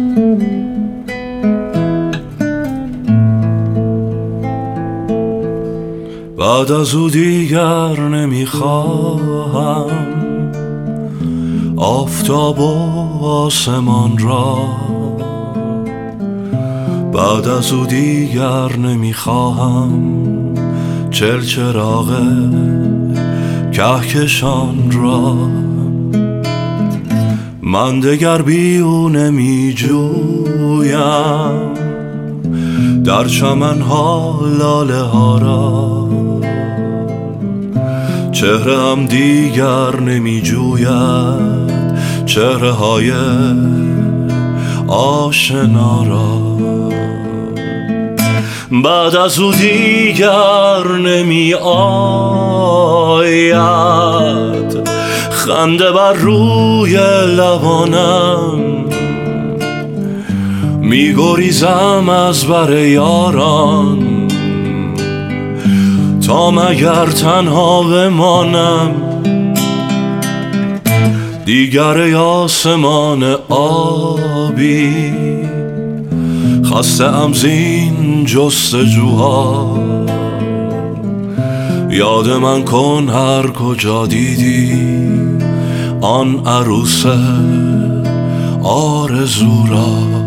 بعد از او دیگر نمیخواهم آفتاب و آسمان را، بعد از او دیگر نمیخواهم چراغ کهکشان را. من دگر بی او نمی جویم در چمنها لاله ها را، چهره هم دیگر نمی جوید چهره های آشنا را. بعد از او دیگر نمی آید خنده بر روی لبانم، می گریزم از بر یاران تا مگر تنها بمانم. دیگر آسمان آبی خسته ام زین جستجوها، یاد من کن هر کجا دیدی آن عروس آرزو را.